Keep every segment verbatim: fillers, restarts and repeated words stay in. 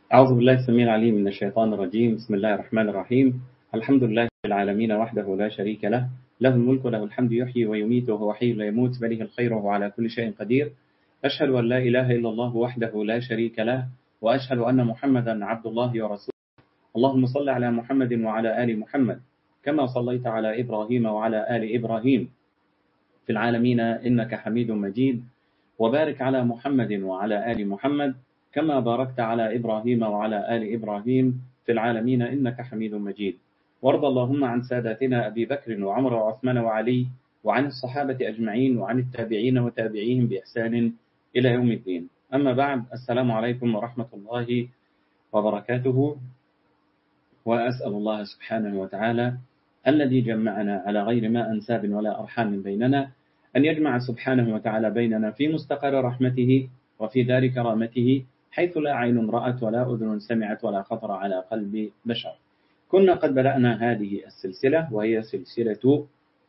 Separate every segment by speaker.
Speaker 1: أعوذ بالله السميع العليم من الشيطان الرجيم. بسم الله الرحمن الرحيم. الحمد لله رب العالمين وحده لا شريك له، له الملك وله الحمد، يحيي ويميت وهو حي لا يموت، بيده الخير وهو على كل شيء قدير. أشهد أن لا إله إلا الله وحده لا شريك له، وأشهد أن محمدا عبد الله ورسوله. اللهم صل على محمد وعلى آل محمد كما صليت على إبراهيم وعلى آل إبراهيم في العالمين إنك حميد مجيد، وبارك على محمد وعلى آل محمد كما باركت على إبراهيم وعلى آل إبراهيم في العالمين إنك حميد مجيد. وارض اللهم عن ساداتنا أبي بكر وعمر وعثمان وعلي، وعن الصحابة أجمعين، وعن التابعين وتابعيهم بإحسان إلى يوم الدين. أما بعد، السلام عليكم ورحمة الله وبركاته. وأسأل الله سبحانه وتعالى الذي جمعنا على غير ما أنساب ولا أرحام بيننا أن يجمع سبحانه وتعالى بيننا في مستقر رحمته وفي دار كرامته، حيث لا عين رأت ولا أذن سمعت ولا خطر على قلب بشر. كنا قد بدأنا هذه السلسلة، وهي سلسلة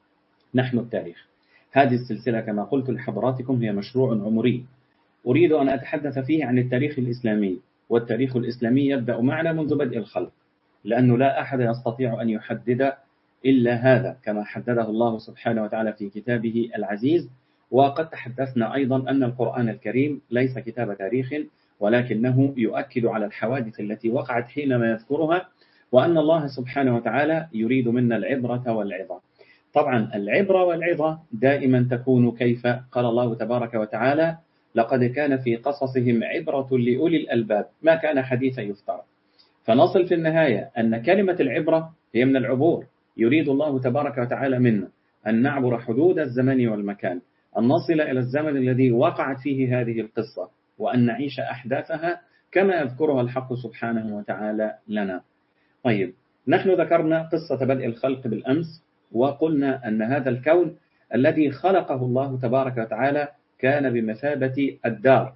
Speaker 1: نحن التاريخ. هذه السلسلة كما قلت لحضراتكم هي مشروع عمري أريد أن أتحدث فيه عن التاريخ الإسلامي. والتاريخ الإسلامي يبدأ معنا منذ بدء الخلق، لأنه لا أحد يستطيع أن يحدد إلا هذا كما حدده الله سبحانه وتعالى في كتابه العزيز. وقد تحدثنا أيضا أن القرآن الكريم ليس كتاب تاريخ، ولكنه يؤكد على الحوادث التي وقعت حينما يذكرها، وأن الله سبحانه وتعالى يريد منا العبرة والعظة. طبعا العبرة والعظة دائما تكون كيف قال الله تبارك وتعالى: لقد كان في قصصهم عبرة لأولي الألباب ما كان حديثا يفترى. فنصل في النهاية أن كلمة العبرة هي من العبور. يريد الله تبارك وتعالى منا أن نعبر حدود الزمن والمكان، أن نصل إلى الزمن الذي وقعت فيه هذه القصة، وأن نعيش أحداثها كما يذكرها الحق سبحانه وتعالى لنا. طيب، نحن ذكرنا قصة بدء الخلق بالأمس، وقلنا أن هذا الكون الذي خلقه الله تبارك وتعالى كان بمثابة الدار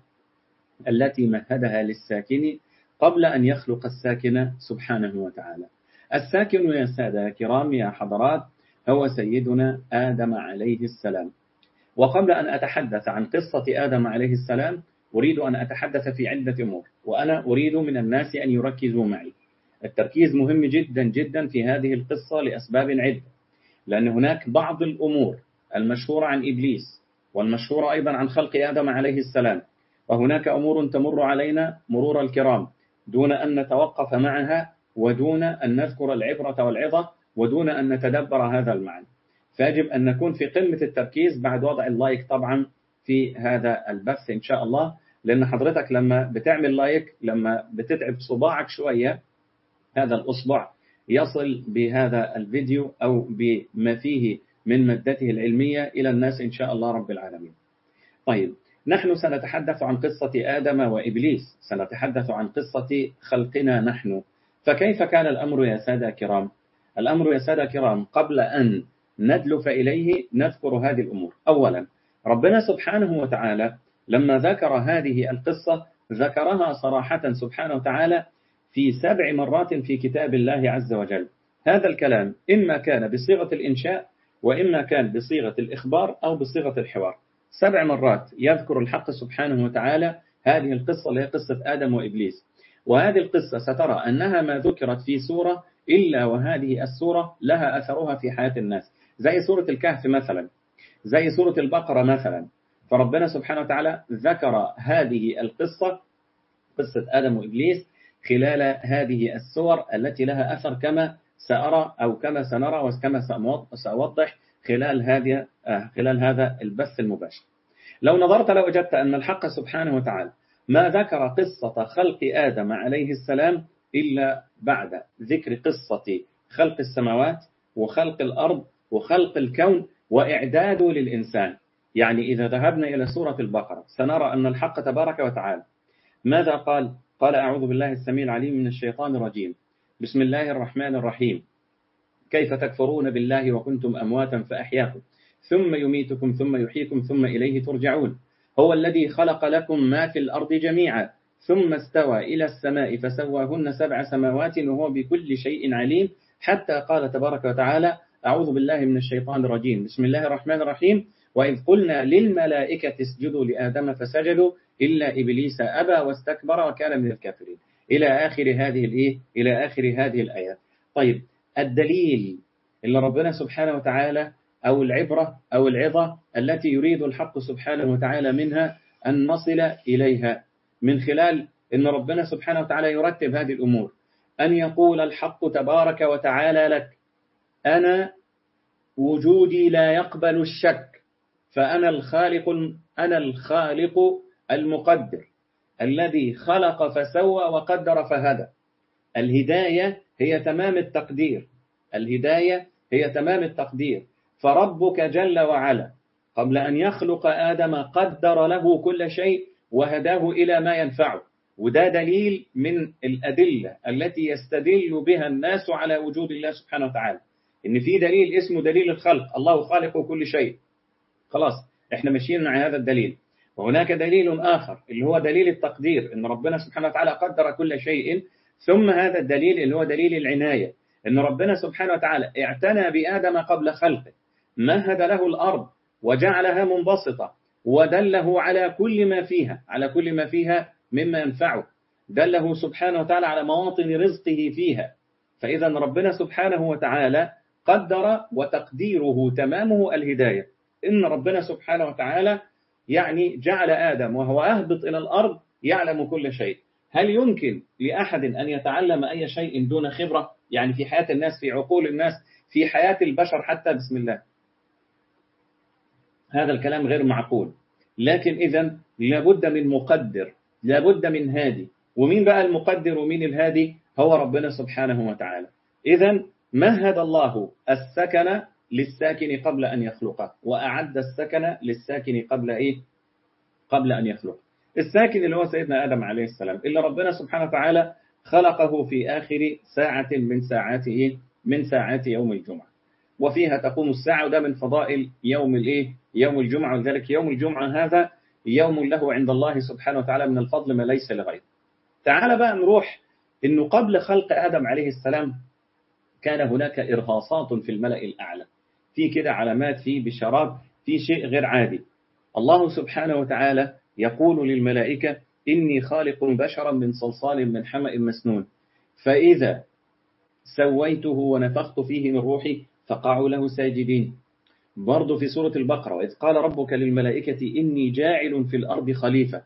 Speaker 1: التي مهدها للساكن قبل أن يخلق الساكن سبحانه وتعالى. الساكن يا سادة كرام يا حضرات هو سيدنا آدم عليه السلام. وقبل أن أتحدث عن قصة آدم عليه السلام أريد أن أتحدث في عدة أمور، وأنا أريد من الناس أن يركزوا معي. التركيز مهم جدا جدا في هذه القصة لأسباب عدة، لأن هناك بعض الأمور المشهورة عن إبليس والمشهورة أيضا عن خلق آدم عليه السلام، وهناك أمور تمر علينا مرور الكرام دون أن نتوقف معها، ودون أن نذكر العبرة والعظة، ودون أن نتدبر هذا المعنى. فيجب أن نكون في قمة التركيز بعد وضع اللايك طبعا في هذا البث إن شاء الله، لأن حضرتك لما بتعمل لايك، لما بتتعب صباعك شوية، هذا الأصبع يصل بهذا الفيديو أو بما فيه من مادته العلمية إلى الناس إن شاء الله رب العالمين. طيب، نحن سنتحدث عن قصة آدم وإبليس، سنتحدث عن قصة خلقنا نحن. فكيف كان الأمر يا سادة كرام؟ الأمر يا سادة كرام قبل أن ندلف إليه نذكر هذه الأمور. أولا، ربنا سبحانه وتعالى لما ذكر هذه القصة ذكرها صراحة سبحانه وتعالى في سبع مرات في كتاب الله عز وجل. هذا الكلام إما كان بصيغة الإنشاء، وإما كان بصيغة الإخبار، أو بصيغة الحوار. سبع مرات يذكر الحق سبحانه وتعالى هذه القصة اللي هي قصة آدم وإبليس. وهذه القصة سترى أنها ما ذكرت في سورة إلا وهذه السورة لها أثرها في حياة الناس، زي سورة الكهف مثلا، زي سورة البقرة مثلا. فربنا سبحانه وتعالى ذكر هذه القصة، قصة آدم وإبليس، خلال هذه السور التي لها أثر كما سأرى أو كما سنرى وكما سأوضح خلال هذا خلال هذا البث المباشر. لو نظرت لو وجدت أن الحق سبحانه وتعالى ما ذكر قصة خلق آدم عليه السلام إلا بعد ذكر قصة خلق السماوات وخلق الأرض وخلق الكون وإعداده للإنسان. يعني إذا ذهبنا إلى سورة البقرة سنرى أن الحق تبارك وتعالى ماذا قال؟ قال: أعوذ بالله السميع العليم من الشيطان الرجيم، بسم الله الرحمن الرحيم، كيف تكفرون بالله وكنتم أمواتا فأحياكم ثم يميتكم ثم يحييكم ثم إليه ترجعون، هو الذي خلق لكم ما في الأرض جميعا ثم استوى إلى السماء فسواهن سبع سماوات وهو بكل شيء عليم، حتى قال تبارك وتعالى: أعوذ بالله من الشيطان الرجيم، بسم الله الرحمن الرحيم، وإذ قلنا للملائكة اسجدوا لآدم فسجدوا إلا إبليس أبى واستكبر وكان من الكافرين. إلى آخر هذه الإيه؟ إلى آخر هذه الآيات. طيب الدليل اللي ربنا سبحانه وتعالى أو العبرة أو العظة التي يريد الحق سبحانه وتعالى منها أن نصل إليها من خلال أن ربنا سبحانه وتعالى يرتب هذه الأمور، أن يقول الحق تبارك وتعالى لك أنا وجودي لا يقبل الشك، فأنا الخالق أنا الخالق المقدر الذي خلق فسوى وقدر فهدى. الهداية هي تمام التقدير، الهداية هي تمام التقدير. فربك جل وعلا قبل أن يخلق آدم قدر له كل شيء وهداه إلى ما ينفعه. وده دليل من الأدلة التي يستدل بها الناس على وجود الله سبحانه وتعالى، إن في دليل اسمه دليل الخلق، الله خالق كل شيء، خلاص احنا ماشيين مع هذا الدليل. وهناك دليل آخر اللي هو دليل التقدير، إن ربنا سبحانه وتعالى قدر كل شيء. ثم هذا الدليل اللي هو دليل العناية، إن ربنا سبحانه وتعالى اعتنى بآدم قبل خلقه، مهد له الأرض وجعلها منبسطة، ودله على كل ما فيها على كل ما فيها مما ينفعه، دله سبحانه وتعالى على مواطن رزقه فيها. فإذا ربنا سبحانه وتعالى قدر، وتقديره تمامه الهداية. إن ربنا سبحانه وتعالى يعني جعل آدم وهو أهبط إلى الأرض يعلم كل شيء. هل يمكن لأحد أن يتعلم أي شيء دون خبرة؟ يعني في حياة الناس، في عقول الناس، في حياة البشر حتى، بسم الله، هذا الكلام غير معقول. لكن إذن لابد من مقدر، لابد من هادي. ومين بقى المقدر ومين الهادي؟ هو ربنا سبحانه وتعالى. إذن مهد الله السكن للساكن قبل أن يخلقه، وأعد السكن للساكن قبل إيه؟ قبل أن يخلق. الساكن اللي هو سيدنا آدم عليه السلام، اللي ربنا سبحانه وتعالى خلقه في آخر ساعة من ساعات إيه؟ من ساعات يوم الجمعة، وفيها تقوم الساعة، وده من فضائل يوم الإيه؟ يوم الجمعة. وذلك يوم الجمعة هذا يوم له عند الله سبحانه وتعالى من الفضل ما ليس لغيره. تعال بقى نروح إنه قبل خلق آدم عليه السلام كان هناك إرهاصات في الملأ الأعلى، في كده علامات، في بشارات، في شيء غير عادي. الله سبحانه وتعالى يقول للملائكة إني خالق بشرا من صلصال من حمأ مسنون، فإذا سويته ونفخت فيه من روحي فقعوا له ساجدين. برضو في سورة البقرة وإذ قال ربك للملائكة إني جاعل في الأرض خليفة.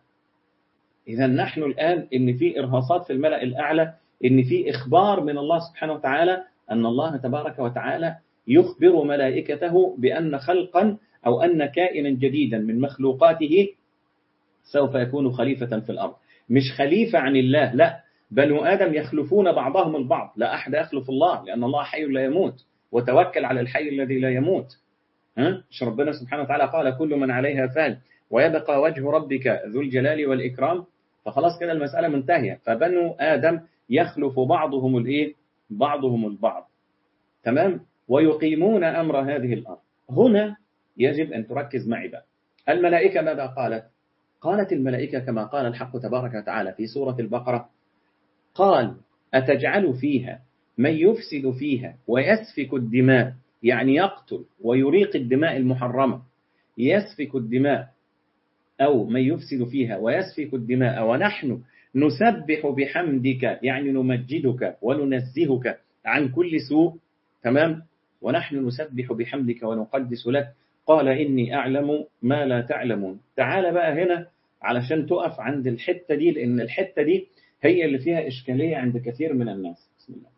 Speaker 1: إذا نحن الآن إن في إرهاصات في الملأ الأعلى، إن في إخبار من الله سبحانه وتعالى أن الله تبارك وتعالى يخبر ملائكته بأن خلقا أو أن كائنا جديدا من مخلوقاته سوف يكون خليفة في الأرض. مش خليفة عن الله، لا، بل آدم يخلفون بعضهم البعض، لا أحد يخلف الله، لأن الله حي لا يموت، وتوكل على الحي الذي لا يموت. ها؟ مش ربنا سبحانه وتعالى قال كل من عليها فان ويبقى وجه ربك ذو الجلال والإكرام؟ فخلاص كده المسألة منتهية. فبنو آدم يخلف بعضهم الإيه؟ بعضهم البعض، تمام، ويقيمون أمر هذه الأرض. هنا يجب أن تركز معي بقى. الملائكة ماذا قالت؟ قالت الملائكة كما قال الحق تبارك وتعالى في سورة البقرة، قال أتجعل فيها من يفسد فيها ويسفك الدماء، يعني يقتل ويريق الدماء المحرمة، يسفك الدماء، أو من يفسد فيها ويسفك الدماء ونحن نسبح بحمدك، يعني نمجدك وننزهك عن كل سوء، تمام، ونحن نسبح بحمدك ونقدس لك، قال إني أعلم ما لا تعلمون. تعال بقى هنا علشان تقف عند الحتة دي، لأن الحتة دي هي اللي فيها إشكالية عند كثير من الناس. بسم الله.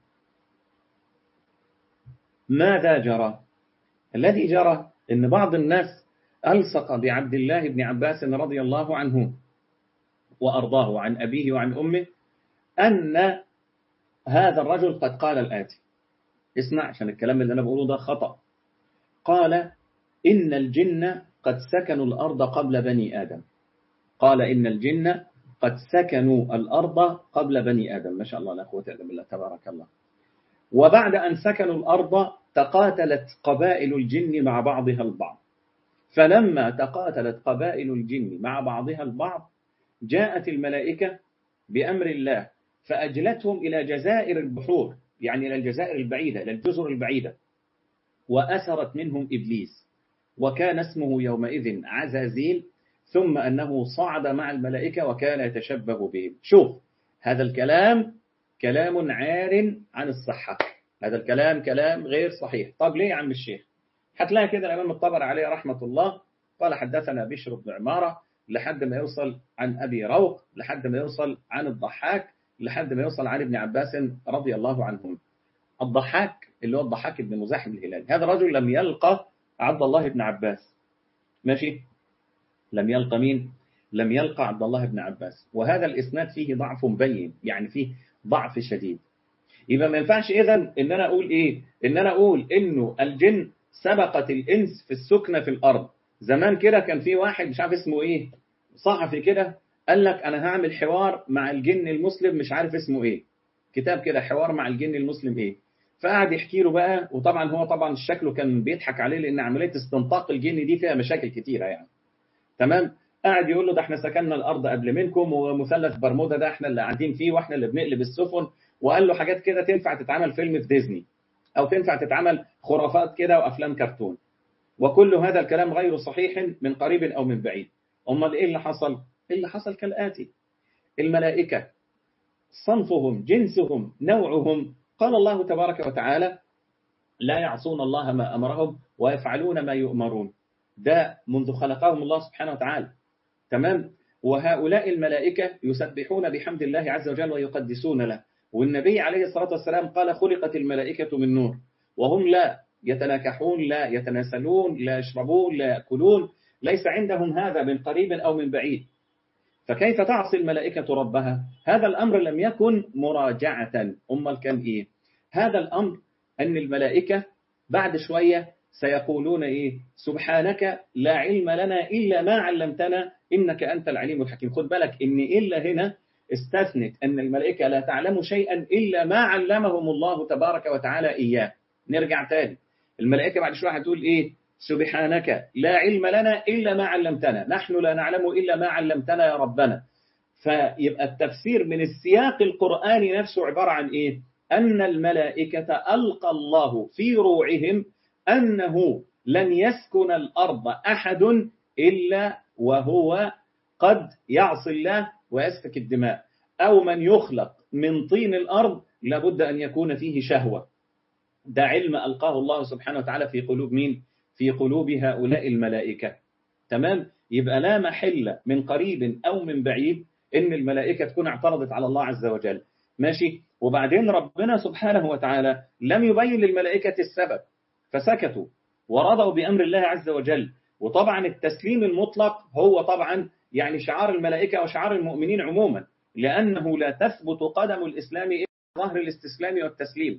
Speaker 1: ماذا جرى؟ الذي جرى إن بعض الناس ألصق بعبد الله بن عباس رضي الله عنه وأرضاه عن أبيه وعن أمه أن هذا الرجل قد قال الآتي، اسمع عشان الكلام اللي أنا بقوله ده خطأ. قال إن الجن قد سكنوا الأرض قبل بني آدم. قال إن الجن قد سكنوا الأرض قبل بني آدم، ما شاء الله لا قوة إلا بالله تبارك الله. وبعد أن سكنوا الأرض تقاتلت قبائل الجن مع بعضها البعض، فلما تقاتلت قبائل الجن مع بعضها البعض جاءت الملائكة بأمر الله فأجلتهم إلى جزائر البحور، يعني إلى الجزائر البعيدة، إلى الجزر البعيدة، وأسرت منهم إبليس، وكان اسمه يومئذ عزازيل، ثم أنه صعد مع الملائكة وكان يتشبه بهم. شوف هذا الكلام كلام عار عن الصحة، هذا الكلام كلام غير صحيح. طب ليه يا عم الشيخ؟ هتلاقي كده الإمام الطبري عليه رحمة الله قال حدثنا بشر بن عمارة لحد ما يوصل عن أبي روق، لحد ما يوصل عن الضحاك، لحد ما يوصل عن ابن عباس رضي الله عنهم. الضحاك اللي هو الضحاك بن مزاحم الهلالي، هذا الرجل لم يلقى عبد الله بن عباس، ماشي؟ لم يلقى مين؟ لم يلقى عبد الله بن عباس، وهذا الإسناد فيه ضعف مبين، يعني فيه ضعف شديد. يبقى ما ينفعش إذن إن أنا أقول إيه؟ إن أنا أقول إنه الجن سبقت الإنس في السكنة في الأرض. زمان كده كان في واحد مش عارف اسمه إيه، صحفي كده، قال لك أنا هعمل حوار مع الجن المسلم مش عارف اسمه إيه، كتاب كده حوار مع الجن المسلم إيه. فقعد يحكي له بقى، وطبعا هو طبعا شكله كان بيضحك عليه لأن عملية استنطاق الجن دي فيها مشاكل كتيرة يعني. تمام؟ قاعد يقول له ده احنا سكننا الأرض قبل منكم، ومثلث برمودا ده احنا اللي قاعدين فيه، واحنا اللي بنقلب السفن، وقال له حاجات كده تنفع تتعمل فيلم في ديزني، أو تنفع تتعمل خرافات كده وأفلام كرتون. وكل هذا الكلام غير صحيح من قريب أو من بعيد. أمال إيه اللي حصل؟ اللي حصل كالآتي: الملائكة صنفهم، جنسهم، نوعهم، قال الله تبارك وتعالى لا يعصون الله ما أمرهم ويفعلون ما يؤمرون. ده منذ خلقهم الله سبحانه وتعالى. تمام؟ وهؤلاء الملائكة يسبحون بحمد الله عز وجل ويقدسون له. والنبي عليه الصلاة والسلام قال خلقت الملائكة من نور، وهم لا يتناكحون، لا يتناسلون، لا يشربون، لا يأكلون، ليس عندهم هذا من قريب أو من بعيد. فكيف تعصي الملائكة ربها؟ هذا الأمر لم يكن مراجعة. أمال كان إيه؟ هذا الأمر أن الملائكة بعد شوية سيقولون إيه؟ سبحانك لا علم لنا إلا ما علمتنا إنك أنت العليم الحكيم. خد بالك إن إلا هنا استثنت أن الملائكة لا تعلم شيئا إلا ما علمهم الله تبارك وتعالى إياه. نرجع تاني، الملائكة بعد شوية هتقول إيه؟ سبحانك لا علم لنا إلا ما علمتنا، نحن لا نعلم إلا ما علمتنا يا ربنا. فيبقى التفسير من السياق القرآني نفسه عبارة عن إيه؟ أن الملائكة ألقى الله في روعهم أنه لن يسكن الأرض أحد إلا وهو قد يعصي الله ويسفك الدماء، أو من يخلق من طين الأرض لابد أن يكون فيه شهوة. ده علم ألقاه الله سبحانه وتعالى في قلوب مين؟ في قلوب هؤلاء الملائكة. تمام؟ يبقى لا محل من قريب أو من بعيد إن الملائكة تكون اعترضت على الله عز وجل. ماشي؟ وبعدين ربنا سبحانه وتعالى لم يبين للملائكة السبب، فسكتوا ورضوا بأمر الله عز وجل. وطبعا التسليم المطلق هو طبعا يعني شعار الملائكة وشعار المؤمنين عموما، لأنه لا تثبت قدم الإسلام إلا ظهر الاستسلام والتسليم.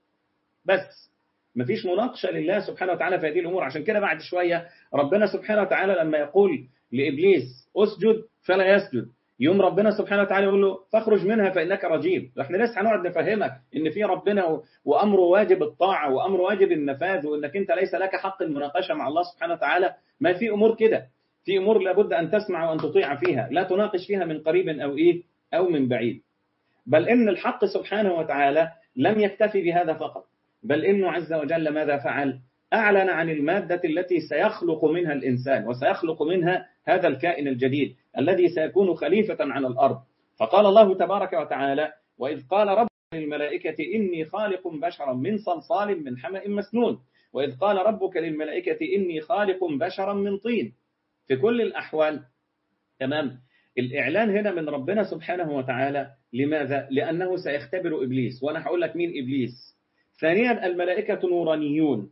Speaker 1: بس مفيش مناقشة لله سبحانه وتعالى في هذه الأمور. عشان كده بعد شوية ربنا سبحانه وتعالى لما يقول لإبليس أسجد فلا يسجد، يوم ربنا سبحانه وتعالى يقول له فاخرج منها فإنك رجيم. احنا لسه هنقعد نفهمك إن في ربنا وأمره واجب الطاعة وأمره واجب النفاذ، وإنك أنت ليس لك حق المناقشة مع الله سبحانه وتعالى. ما في أمور كده، في أمور لابد أن تسمع وأن تطيع فيها، لا تناقش فيها من قريب أو إيه أو من بعيد. بل إن الحق سبحانه وتعالى لم يكتفي بهذا فقط، بل إنه عز وجل ماذا فعل؟ أعلن عن المادة التي سيخلق منها الإنسان وسيخلق منها هذا الكائن الجديد الذي سيكون خليفة على الأرض. فقال الله تبارك وتعالى وإذ قال ربك للملائكة إني خالق بشرا من صلصال من حمأ مسنون، وإذ قال ربك للملائكة إني خالق بشرا من طين. في كل الأحوال تمام الإعلان هنا من ربنا سبحانه وتعالى. لماذا؟ لأنه سيختبر إبليس، وأنا هقول لك مين إبليس. ثانيا الملائكة نورانيون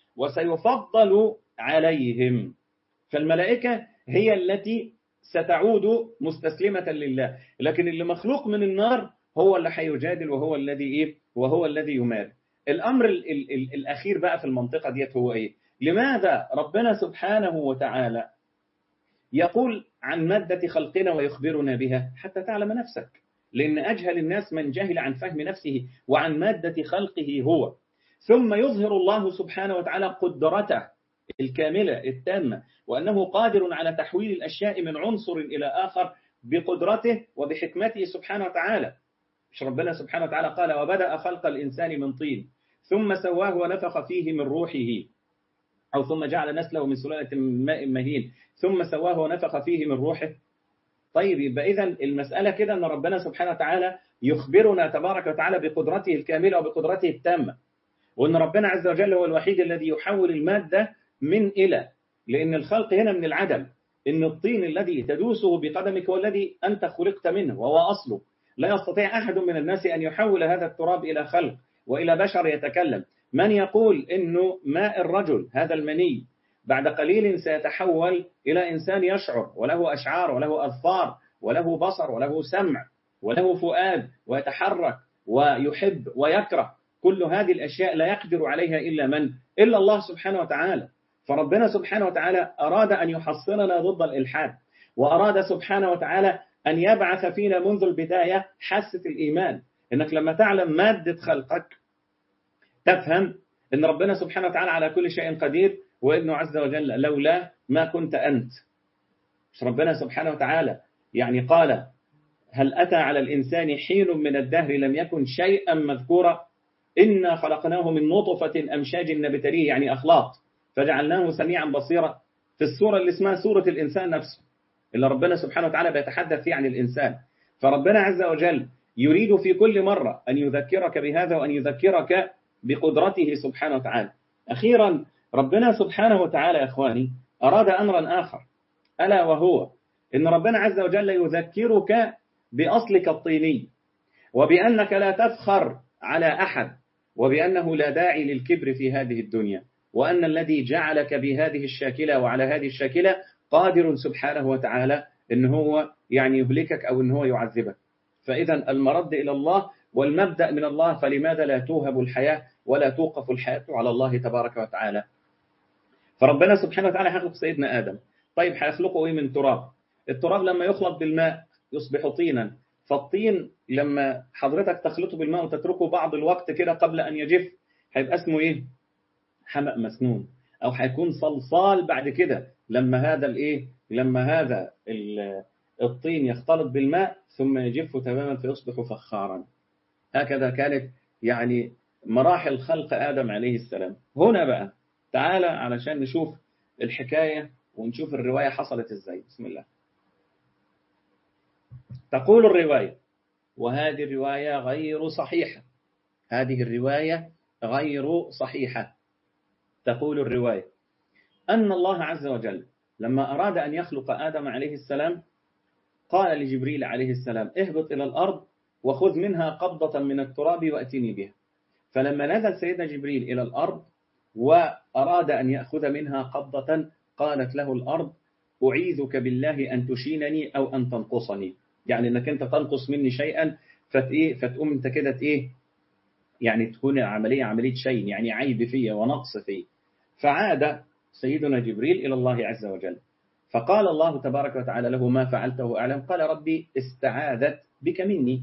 Speaker 1: وسيفضل عليهم، فالملائكة هي التي ستعود مستسلمة لله، لكن اللي مخلوق من النار هو اللي هيجادل وهو الذي إيه؟ وهو الذي يمار. الأمر ال ال ال الأخير بقى في المنطقة ديت هو إيه؟ لماذا ربنا سبحانه وتعالى يقول عن مادة خلقنا ويخبرنا بها؟ حتى تعلم نفسك، لأن أجهل الناس من جهل عن فهم نفسه وعن مادة خلقه هو. ثم يظهر الله سبحانه وتعالى قدرته الكاملة التامة، وأنه قادر على تحويل الأشياء من عنصر إلى آخر بقدرته وبحكمته سبحانه وتعالى. مش ربنا سبحانه وتعالى قال وبدأ خلق الإنسان من طين ثم سواه ونفخ فيه من روحه، أو ثم جعل نسله من سلالة من ماء مهين ثم سواه ونفخ فيه من روحه. طيب يبقى إذا المسألة كده أن ربنا سبحانه وتعالى يخبرنا تبارك وتعالى بقدرته الكاملة وبقدرته التامة، وأن ربنا عز وجل هو الوحيد الذي يحول المادة من إلى، لأن الخلق هنا من العدم، إن الطين الذي تدوسه بقدمك هو الذي أنت خلقت منه وهو أصله. لا يستطيع أحد من الناس أن يحول هذا التراب إلى خلق وإلى بشر يتكلم. من يقول إنه ماء الرجل هذا المني بعد قليل سيتحول إلى إنسان يشعر وله أشعار وله أظفار وله بصر وله سمع وله فؤاد ويتحرك ويحب ويكره، كل هذه الأشياء لا يقدر عليها إلا من؟ إلا الله سبحانه وتعالى. فربنا سبحانه وتعالى أراد أن يحصننا ضد الإلحاد، وأراد سبحانه وتعالى أن يبعث فينا منذ البداية حاسة الإيمان، إنك لما تعلم مادة خلقك تفهم إن ربنا سبحانه وتعالى على كل شيء قدير، وإنه عز وجل لولا ما كنت أنت. مش ربنا سبحانه وتعالى يعني قال هل أتى على الإنسان حين من الدهر لم يكن شيئا مذكورا، إنا خلقناه من نطفة أمشاج نبتليه، يعني أخلاق، فجعلناه سميعا بصيرا، في السورة اللي اسمها سورة الإنسان نفسه اللي ربنا سبحانه وتعالى بيتحدث فيه عن الإنسان. فربنا عز وجل يريد في كل مرة أن يذكرك بهذا وأن يذكرك بقدرته سبحانه وتعالى. أخيرا ربنا سبحانه وتعالى يا إخواني أراد أمرا آخر، ألا وهو إن ربنا عز وجل يذكرك بأصلك الطيني، وبأنك لا تفخر على أحد، وبأنه لا داعي للكبر في هذه الدنيا، وأن الذي جعلك بهذه الشاكلة وعلى هذه الشاكلة قادر سبحانه وتعالى إن هو يعني يهلكك أو إن هو يعذبك. فإذا المرد إلى الله والمبدأ من الله، فلماذا لا توهب الحياة ولا توقف الحياة على الله تبارك وتعالى؟ فربنا سبحانه وتعالى هيخلق سيدنا آدم، طيب هيخلقه إيه؟ من تراب. التراب لما يخلط بالماء يصبح طينا، فالطين لما حضرتك تخلطه بالماء وتتركه بعض الوقت كده قبل أن يجف هيبقى اسمه إيه؟ حمأ مسنون، أو هيكون صلصال بعد كده لما هذا الإيه؟ لما هذا الطين يختلط بالماء ثم يجف تماما فيصبح فخارا. هكذا كانت يعني مراحل خلق آدم عليه السلام. هنا بقى تعالى علشان نشوف الحكاية ونشوف الرواية حصلت إزاي. بسم الله. تقول الرواية، وهذه الرواية غير صحيحة، هذه الرواية غير صحيحة. تقول الرواية أن الله عز وجل لما أراد أن يخلق آدم عليه السلام قال لجبريل عليه السلام اهبط إلى الأرض وخذ منها قبضة من التراب وأتني بها. فلما نزل سيدنا جبريل إلى الأرض وأراد أن يأخذ منها قبضة قالت له الأرض أعيذك بالله أن تشينني أو أن تنقصني، يعني أنك أنت تنقص مني شيئا فتقوم أنت كده إيه، يعني تكون عملية عملية شيء، يعني عيب فيه ونقص فيه. فعاد سيدنا جبريل إلى الله عز وجل فقال الله تبارك وتعالى له ما فعلته أعلم، قال ربي استعاذت بك مني.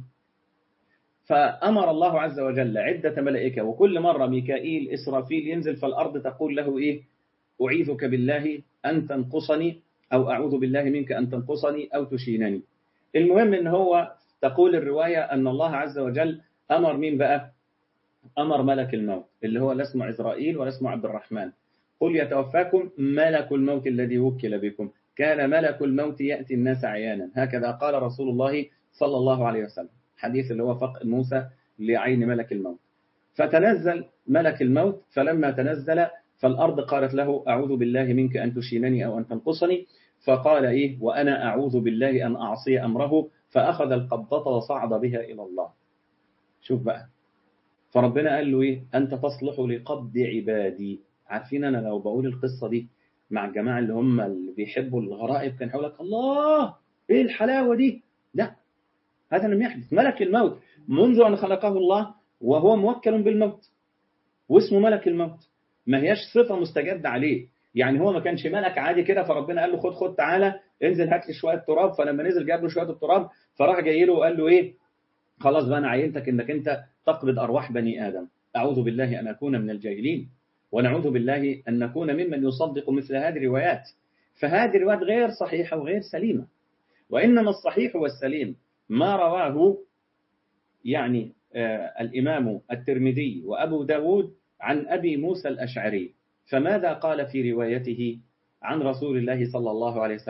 Speaker 1: فأمر الله عز وجل عدة ملائكة، وكل مرة ميكائيل إسرافيل ينزل في الأرض تقول له إيه، أعيذك بالله أن تنقصني أو أعوذ بالله منك أن تنقصني أو تشينني. المهم إن هو تقول الرواية أن الله عز وجل أمر مين بقى؟ أمر ملك الموت اللي هو لا اسمه عزرائيل ولا اسمه عبد الرحمن، قل يتوفاكم ملك الموت الذي وكل بكم، كان ملك الموت يأتي الناس عيانا، هكذا قال رسول الله صلى الله عليه وسلم، حديث اللي هو فقد موسى لعين ملك الموت. فتنزل ملك الموت، فلما تنزل فالأرض قالت له أعوذ بالله منك أن تشينني أو أن تنقصني، فقال إيه وأنا أعوذ بالله أن أعصي أمره، فأخذ القبضة وصعد بها إلى الله. شوف بقى، فربنا قال له إيه أنت تصلح لقبض عبادي. عارفين أنا لو بقول القصة دي مع الجماعة اللي هم اللي بيحبوا الغرائب كان حولك الله إيه الحلاوة دي، لا هذا لم يحدث. ملك الموت منذ أن خلقه الله وهو موكل بالموت واسمه ملك الموت، ما هيش صفة مستجدة عليه، يعني هو ما كانش ملك عادي كده فربنا قال له خد خد تعالى انزل هات لي شوية تراب، فلما نزل جاب له شوية التراب فراح جاي له وقال له إيه خلاص بقى أنا عينتك إنك أنت تقبض أرواح بني آدم. أعوذ بالله أن أكون من الجاهلين، ونعوذ بالله أن نكون ممن يصدق مثل هذه الروايات. فهذه الروايات غير صحيحة وغير سليمة، وإنما الصحيح والسليم ما رواه يعني آه الإمام الترمذي وأبو داود عن أبي موسى الأشعري. فماذا قال في روايته عن رسول الله صلى الله عليه وسلم؟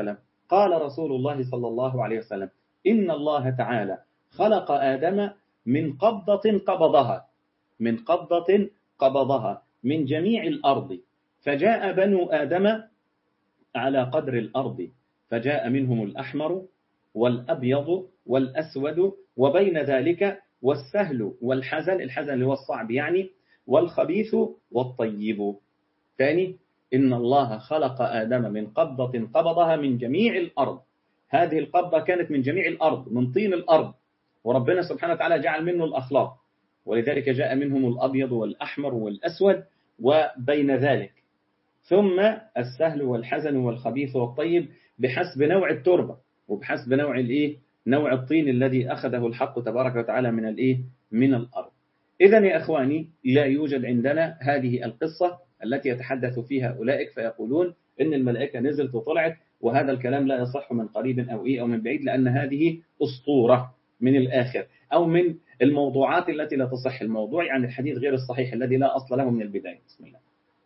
Speaker 1: قال رسول الله صلى الله عليه وسلم: إن الله تعالى خلق آدم من قبضة قبضها من قبضة قبضها من جميع الأرض، فجاء بنو آدم على قدر الأرض، فجاء منهم الأحمر والأبيض والأسود، وبين ذلك والسهل والحزن، الحزن اللي هو الصعب يعني، والخبيث والطيب. ثاني: إن الله خلق آدم من قبضة قبضها من جميع الأرض. هذه القبضة كانت من جميع الأرض، من طين الأرض، وربنا سبحانه وتعالى جعل منه الأخلاق، ولذلك جاء منهم الأبيض والأحمر والأسود وبين ذلك، ثم السهل والحزن والخبيث والطيب بحسب نوع التربة وبحسب نوع الإيه؟ نوع الطين الذي أخذه الحق تبارك وتعالى من الإيه؟ من الأرض. إذن يا أخواني، لا يوجد عندنا هذه القصة التي يتحدث فيها أولئك فيقولون إن الملائكة نزلت وطلعت، وهذا الكلام لا يصح من قريب أو إيه أو من بعيد، لأن هذه أسطورة من الآخر، أو من الموضوعات التي لا تصح. الموضوع يعني الحديث غير الصحيح الذي لا أصل له من البداية. بسم الله.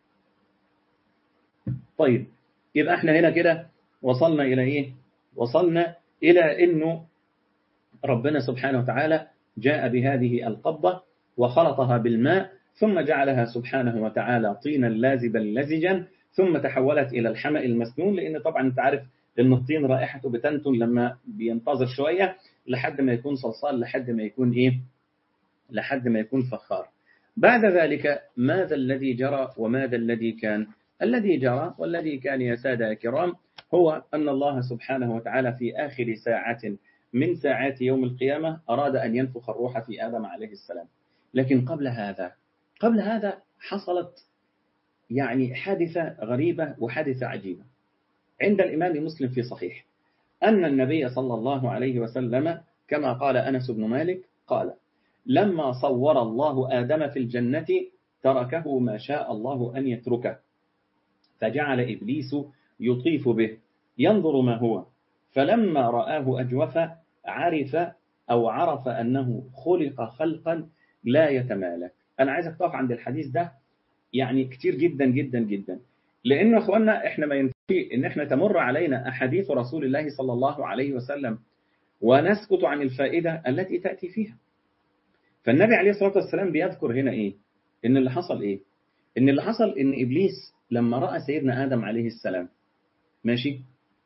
Speaker 1: طيب، يبقى احنا هنا كده وصلنا إلى إيه؟ وصلنا إلى إنه ربنا سبحانه وتعالى جاء بهذه القبضة وخلطها بالماء، ثم جعلها سبحانه وتعالى طينا لازبا لزجا، ثم تحولت إلى الحمأ المسنون، لأن طبعا أنت عارف إن الطين رائحته بتنتن لما بينتظر شوية لحد ما يكون صلصال، لحد ما يكون إيه؟ لحد ما يكون فخار. بعد ذلك ماذا الذي جرى وماذا الذي كان؟ الذي جرى والذي كان يا سادة الكرام هو أن الله سبحانه وتعالى في آخر ساعة من ساعات يوم القيامة أراد أن ينفخ الروح في آدم عليه السلام. لكن قبل هذا قبل هذا حصلت يعني حادثة غريبة وحادثة عجيبة عند الإمام مسلم في صحيح، أن النبي صلى الله عليه وسلم كما قال أنس بن مالك قال: لما صور الله آدم في الجنة تركه ما شاء الله أن يتركه، فجعل إبليس يطيف به ينظر ما هو، فلما رآه أجوف عرف أو عرف أنه خلق خلقا لا يتمالك. أنا عايزك تقف عند الحديث ده يعني كتير جدا جدا جدا، لأنه أخوانا إحنا ما ينفي إن إحنا تمر علينا أحاديث رسول الله صلى الله عليه وسلم ونسكت عن الفائدة التي تأتي فيها. فالنبي عليه الصلاة والسلام بيذكر هنا إيه؟ إن اللي حصل إيه؟ إن اللي حصل إن إبليس لما رأى سيدنا آدم عليه السلام ماشي،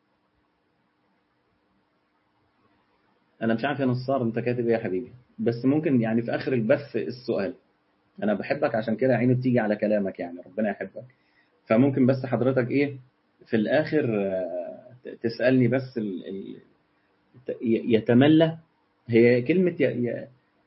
Speaker 1: أنا مش عارف يا نصار أنت كاتب إيه يا حبيبي، بس ممكن يعني في آخر البث السؤال، أنا بحبك عشان كده عيني بتيجي على كلامك، يعني ربنا يحبك، فممكن بس حضرتك إيه في الآخر تسألني بس ال... ال... يتملى، هي كلمة ي...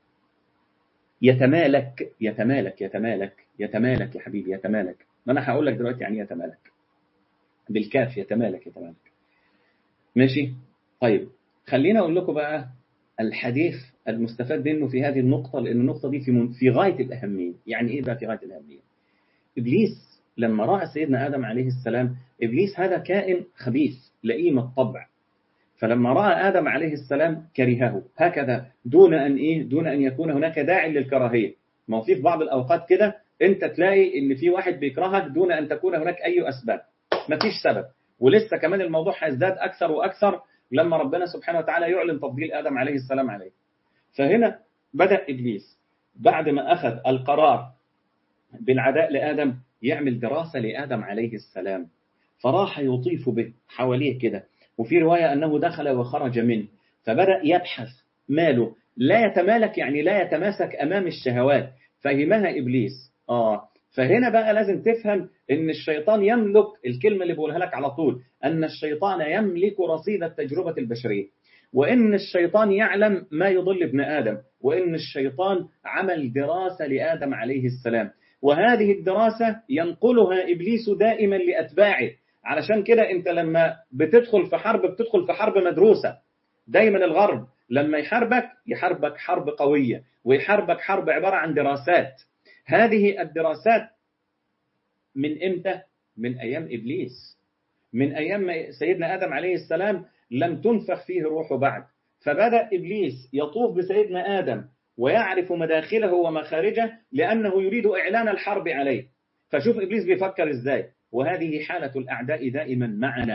Speaker 1: يتمالك يتمالك يتمالك يتمالك يا حبيبي، يتمالك، ما أنا هقول لك دلوقتي يعني يتمالك بالكاف، يتمالك يتمالك ماشي. طيب خلينا أقول لكم بقى الحديث المستفاد منه في هذه النقطة، لأن النقطة دي في في غاية الأهمية. يعني إيه بقى في غاية الأهمية؟ إبليس لما رأى سيدنا آدم عليه السلام، إبليس هذا كائن خبيث لئيم الطبع، فلما رأى آدم عليه السلام كرهه هكذا دون أن إيه دون أن يكون هناك داعي للكراهية. ما في بعض الأوقات كده أنت تلاقي إن في واحد بيكرهك دون أن تكون هناك أي أسباب، ما فيش سبب، ولسه كمان الموضوع هيزداد أكثر وأكثر لما ربنا سبحانه وتعالى يعلن تفضيل آدم عليه السلام عليه. فهنا بدأ إبليس بعد ما أخذ القرار بالعداء لآدم يعمل دراسة لآدم عليه السلام، فراح يطيف به حواليه كده، وفي رواية أنه دخل وخرج منه، فبدأ يبحث ماله لا يتمالك، يعني لا يتماسك أمام الشهوات، فهمها إبليس. آه فهنا بقى لازم تفهم إن الشيطان يملك الكلمة اللي بقولها لك على طول، أن الشيطان يملك رصيد التجربة البشرية، وإن الشيطان يعلم ما يضل ابن آدم، وإن الشيطان عمل دراسة لآدم عليه السلام، وهذه الدراسة ينقلها إبليس دائما لأتباعه. علشان كده أنت لما بتدخل في حرب بتدخل في حرب مدروسة. دايما الغرب لما يحاربك يحاربك حرب قوية، ويحاربك حرب عبارة عن دراسات. هذه الدراسات من إمتى؟ من أيام إبليس، من أيام سيدنا آدم عليه السلام لم تنفخ فيه روحه بعد، فبدأ إبليس يطوف بسيدنا آدم ويعرف مداخله ومخارجه لأنه يريد إعلان الحرب عليه. فشوف إبليس بيفكر إزاي، وهذه حالة الأعداء دائما معنا،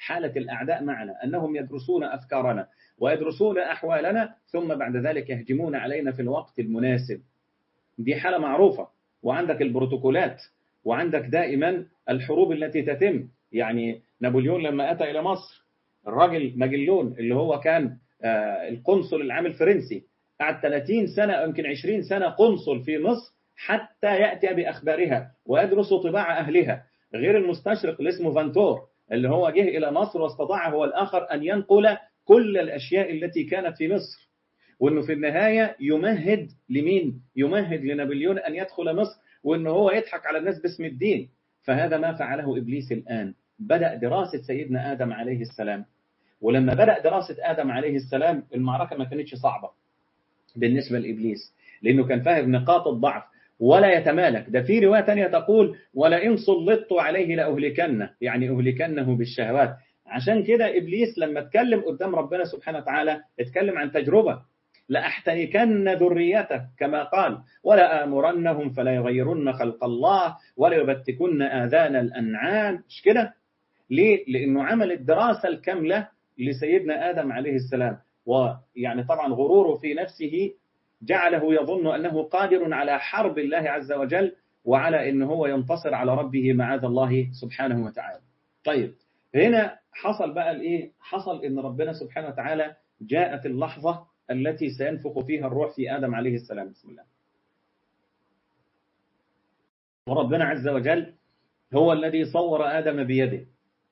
Speaker 1: حالة الأعداء معنا، أنهم يدرسون أفكارنا ويدرسون أحوالنا ثم بعد ذلك يهجمون علينا في الوقت المناسب. دي حالة معروفة. وعندك البروتوكولات، وعندك دائما الحروب التي تتم. يعني نابليون لما أتى إلى مصر، الراجل ماجلون اللي هو كان القنصل العام الفرنسي، قعد ثلاثين سنة أو يمكن عشرين سنة قنصل في مصر حتى يأتي بأخبارها ويدرس طباع أهلها، غير المستشرق اللي اسمه فانتور اللي هو جه إلى مصر واستطاع هو الآخر أن ينقل كل الأشياء التي كانت في مصر، وأنه في النهاية يمهد لمين؟ يمهد لنابليون أن يدخل مصر، وأنه هو يضحك على الناس باسم الدين. فهذا ما فعله إبليس الآن. بدأ دراسة سيدنا آدم عليه السلام، ولما بدأ دراسة آدم عليه السلام المعركة ما كانتش صعبة بالنسبة لإبليس، لأنه كان فاهم نقاط الضعف ولا يتمالك. ده في رواية تانية تقول ولئن سلطت عليه لأهلكنه، يعني أهلكنه بالشهوات. عشان كده إبليس لما اتكلم قدام ربنا سبحانه وتعالى اتكلم عن تجربة، لأحتنكن ذريته كما قال ولآمرنهم فلا يغيرن خلق الله ولا يبتكن آذان الأنعام. مش كده؟ ليه؟ لأنه عمل الدراسة الكاملة لسيدنا آدم عليه السلام، ويعني طبعا غروره في نفسه جعله يظن أنه قادر على حرب الله عز وجل وعلى أنه هو ينتصر على ربه معاذ الله سبحانه وتعالى. طيب هنا حصل بقى الإيه؟ حصل أن ربنا سبحانه وتعالى جاءت اللحظة التي سينفخ فيها الروح في آدم عليه السلام. بسم الله. وربنا عز وجل هو الذي صور آدم بيده.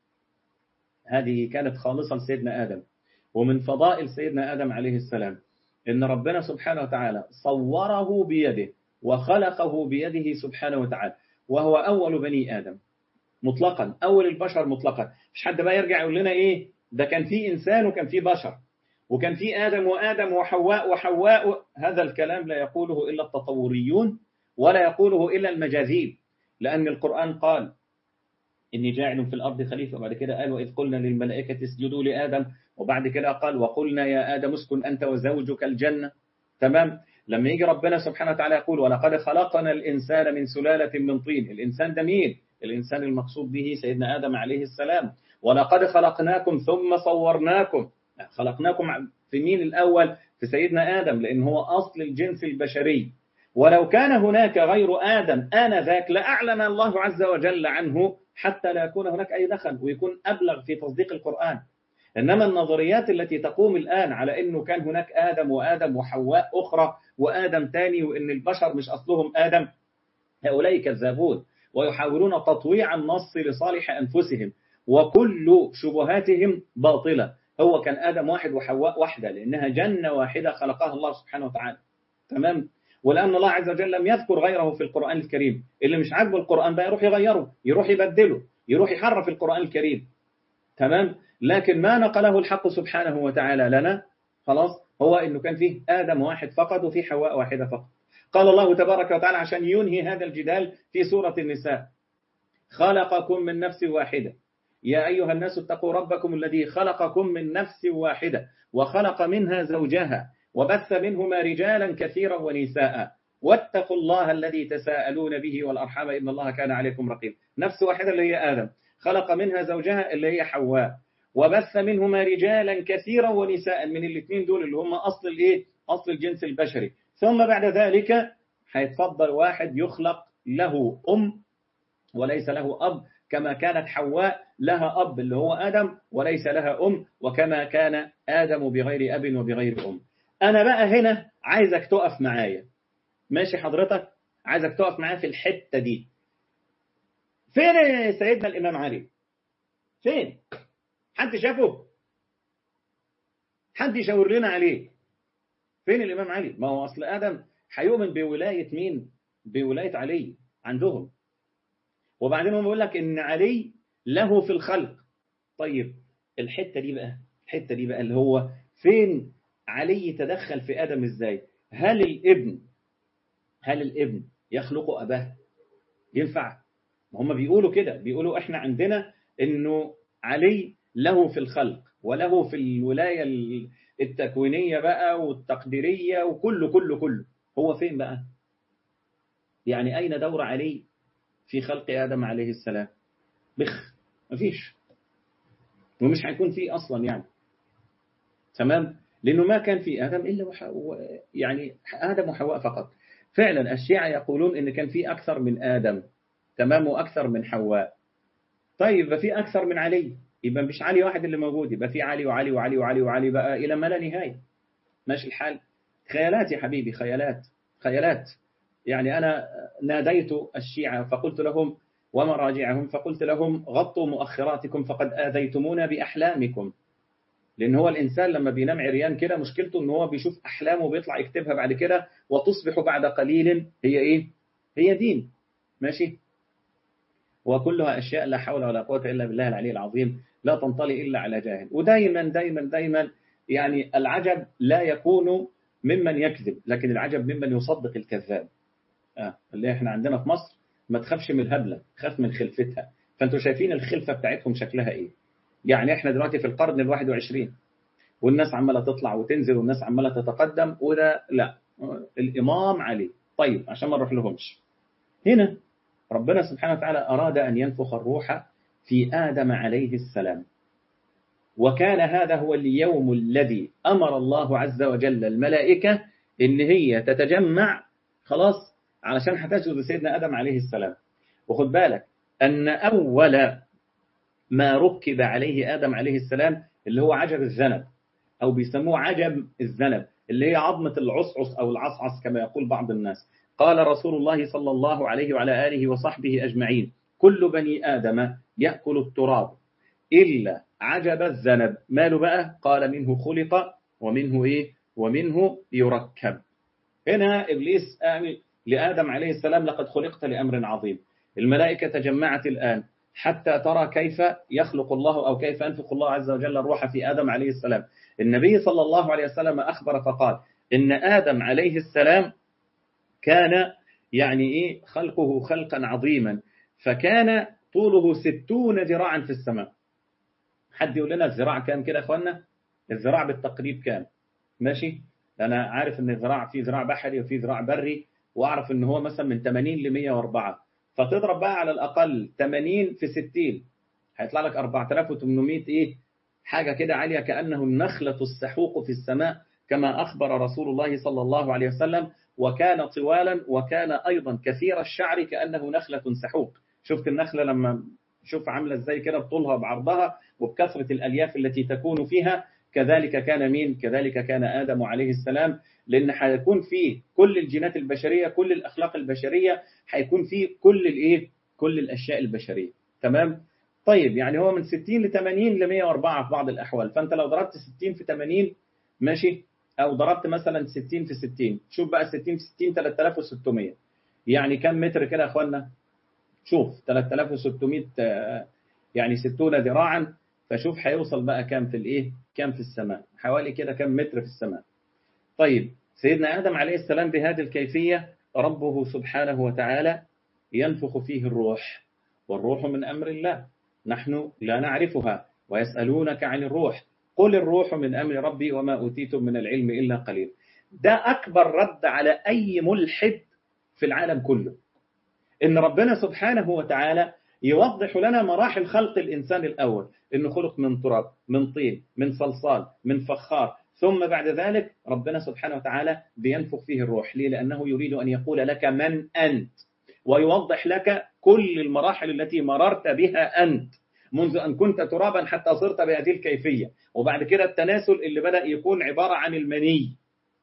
Speaker 1: هذه كانت خالصة لسيدنا آدم. ومن فضائل سيدنا آدم عليه السلام إن ربنا سبحانه وتعالى صوره بيده وخلقه بيده سبحانه وتعالى، وهو أول بني آدم مطلقا، أول البشر مطلقا. مش حد بقى يرجع يقول لنا إيه ده كان في إنسان وكان في بشر وكان في آدم وآدم وحواء وحواء. هذا الكلام لا يقوله إلا التطوريون ولا يقوله إلا المجاذيب، لأن القرآن قال إني جاعل في الأرض خليفة، وبعد كده قال وإذ قلنا للملائكة اسجدوا لآدم، وبعد كده قال وقلنا يا آدم اسكن أنت وزوجك الجنة. تمام. لما يجي ربنا سبحانه وتعالى يقول ولقد خلقنا الإنسان من سلالة من طين، الإنسان ده مين؟ الإنسان المقصود به سيدنا آدم عليه السلام. ولقد خلقناكم ثم صورناكم، خلقناكم في مين الأول؟ في سيدنا آدم، لأن هو أصل الجنس البشري. ولو كان هناك غير آدم آنذاك لأعلن الله عز وجل عنه حتى لا يكون هناك أي دخل ويكون أبلغ في تصديق القرآن. إنما النظريات التي تقوم الآن على أنه كان هناك آدم وآدم وحواء أخرى وآدم تاني وأن البشر مش أصلهم آدم، هؤلاء كذابون ويحاولون تطويع النص لصالح أنفسهم، وكل شبهاتهم باطلة. هو كان آدم واحد وحواء واحدة، لأنها جنة واحدة خلقها الله سبحانه وتعالى. تمام. ولأن الله عز وجل لم يذكر غيره في القرآن الكريم، اللي مش عاجبه القرآن ده يروح يغيره، يروح يبدله، يروح يحرف القرآن الكريم. تمام. لكن ما نقله الحق سبحانه وتعالى لنا خلاص هو إنه كان فيه آدم واحد فقط وفيه حواء واحدة فقط. قال الله تبارك وتعالى عشان ينهي هذا الجدال في سورة النساء خلقكم من نفس واحدة يا أيها الناس اتقوا ربكم الذي خلقكم من نفس واحدة وخلق منها زوجها وبث منهما رجالا كثيرا ونساء واتقوا الله الذي تساءلون به والأرحام إن الله كان عليكم رقيبا. نفس واحدة اللي هي آدم، خلق منها زوجها اللي هي حواء، وبث منهما رجالا كثيرا ونساء، من الاثنين دول اللي هم أصل الإيه؟ أصل الجنس البشري. ثم بعد ذلك هيتفضل واحد يخلق له أم وليس له أب، كما كانت حواء لها أب اللي هو آدم وليس لها أم، وكما كان آدم بغير أب وبغير أم. أنا بقى هنا عايزك تقف معايا، ماشي حضرتك؟ عايزك تقف معايا في الحتة دي. فين سيدنا الإمام علي؟ فين؟ حد شافه؟ حد يشاور لنا عليه؟ فين الإمام علي؟ ما هو أصل آدم هيؤمن بولاية مين؟ بولاية علي عندهم. وبعدين هم بيقول لك إن علي له في الخلق. طيب الحتة دي بقى، الحتة دي بقى اللي هو فين علي يتدخل في آدم إزاي؟ هل الابن هل الابن يخلق أباه؟ ينفع؟ هم بيقولوا كده، بيقولوا إحنا عندنا إنه علي له في الخلق وله في الولاية التكوينية بقى والتقديرية وكله كله كله. هو فين بقى؟ يعني أين دور علي في خلق آدم عليه السلام؟ بخ، مفيش. ومش هيكون فيه أصلا يعني. تمام؟ لأنه ما كان في آدم إلا وح... يعني آدم وحواء فقط. فعلا الشيعة يقولون إن كان في أكثر من آدم، تمام، وأكثر من حواء. طيب يبقى في أكثر من علي، يبقى مش علي واحد اللي موجود، يبقى في علي وعلي وعلي وعلي وعلي بقى إلى ما لا نهاية. ماشي الحال؟ خيالات يا حبيبي، خيالات خيالات. يعني أنا ناديت الشيعة فقلت لهم ومراجعهم، فقلت لهم غطوا مؤخراتكم فقد آذيتمونا بأحلامكم. لأن هو الإنسان لما بينام عريان كده مشكلته إن هو بيشوف أحلامه وبيطلع يكتبها بعد كده، وتصبح بعد قليل هي إيه؟ هي دين. ماشي؟ وكلها أشياء لا حول ولا قوة إلا بالله العلي العظيم، لا تنطلي إلا على جاهل. ودايما دايما دايما يعني العجب لا يكون ممن يكذب، لكن العجب ممن يصدق الكذاب. آه. اللي احنا عندنا في مصر ما تخافش من الهبلة، خاف من خلفتها. فانتوا شايفين الخلفة بتاعتهم شكلها ايه؟ يعني احنا دلوقتي في القرن الواحد وعشرين، والناس عمالة تطلع وتنزل والناس عمالة تتقدم، وده لا، الإمام علي. طيب عشان ما نروح لهمش، هنا ربنا سبحانه وتعالى أراد أن ينفخ الروح في آدم عليه السلام، وكان هذا هو اليوم الذي أمر الله عز وجل الملائكة إن هي تتجمع خلاص علشان هتسجد لسيدنا آدم عليه السلام. وخد بالك أن أول ما ركب عليه آدم عليه السلام اللي هو عجب الذنب، أو بيسموه عجب الذنب، اللي هي عظمة العصعص أو العصعص كما يقول بعض الناس. قال رسول الله صلى الله عليه وعلى آله وصحبه أجمعين: كل بني آدم يأكل التراب إلا عجب الذنب. ماله بقى؟ قال منه خلق ومنه إيه؟ ومنه يركب. هنا إبليس آمن لآدم عليه السلام: لقد خلقت لأمر عظيم. الملائكة تجمعت الآن حتى ترى كيف يخلق الله أو كيف ينفخ الله عز وجل الروح في آدم عليه السلام. النبي صلى الله عليه وسلم أخبر فقال إن آدم عليه السلام كان يعني إيه خلقه خلقا عظيما، فكان طوله ستون ذراعا في السماء. حد يقول لنا الذراع كام كده يا أخوانا؟ الذراع بالتقريب كام؟ ماشي؟ أنا عارف إن الذراع في ذراع بحري وفي ذراع بري، وأعرف إن هو مثلا من ثمانين ل مئة وأربعة، فتضرب بقى على الأقل ثمانين في ستين هيطلع لك أربعة آلاف وثمانمئة إيه؟ حاجة كده عالية، كأنه النخلة السحوق في السماء كما أخبر رسول الله صلى الله عليه وسلم. وكان طوالا وكان أيضا كثير الشعر كأنه نخلة سحوق. شفت النخلة لما شوف عاملة ازاي كده بطولها بعرضها وبكثرة الألياف التي تكون فيها، كذلك كان مين؟ كذلك كان آدم عليه السلام، لأن هيكون فيه كل الجينات البشرية، كل الأخلاق البشرية، هيكون فيه كل الإيه؟ كل الأشياء البشرية. تمام؟ طيب يعني هو من ستين ل ثمانين ل مئة وأربعة في بعض الأحوال، فأنت لو ضربت ستين في ثمانين ماشي، أو ضربت مثلا ستين في ستين، شوف بقى ستين في ستين ثلاثة آلاف وستمئة، يعني كم متر كده يا أخوانا؟ شوف ثلاثة آلاف وستمئة يعني ستون ذراعا، فشوف هيوصل بقى كام في الايه؟ كام في السماء؟ حوالي كده كام متر في السماء. طيب سيدنا آدم عليه السلام بهذه الكيفية ربه سبحانه وتعالى ينفخ فيه الروح، والروح من أمر الله نحن لا نعرفها، ويسألونك عن الروح قل الروح من أمر ربي وما أوتيتم من العلم إلا قليل. ده أكبر رد على أي ملحد في العالم كله، إن ربنا سبحانه وتعالى يوضح لنا مراحل خلق الإنسان الأول، إنه خلق من تراب، من طين، من صلصال، من فخار، ثم بعد ذلك ربنا سبحانه وتعالى بينفخ فيه الروح. ليه؟ لأنه يريد أن يقول لك من أنت، ويوضح لك كل المراحل التي مررت بها أنت منذ أن كنت ترابا حتى صرت بهذه الكيفية. وبعد كده التناسل اللي بدأ يكون عبارة عن المني.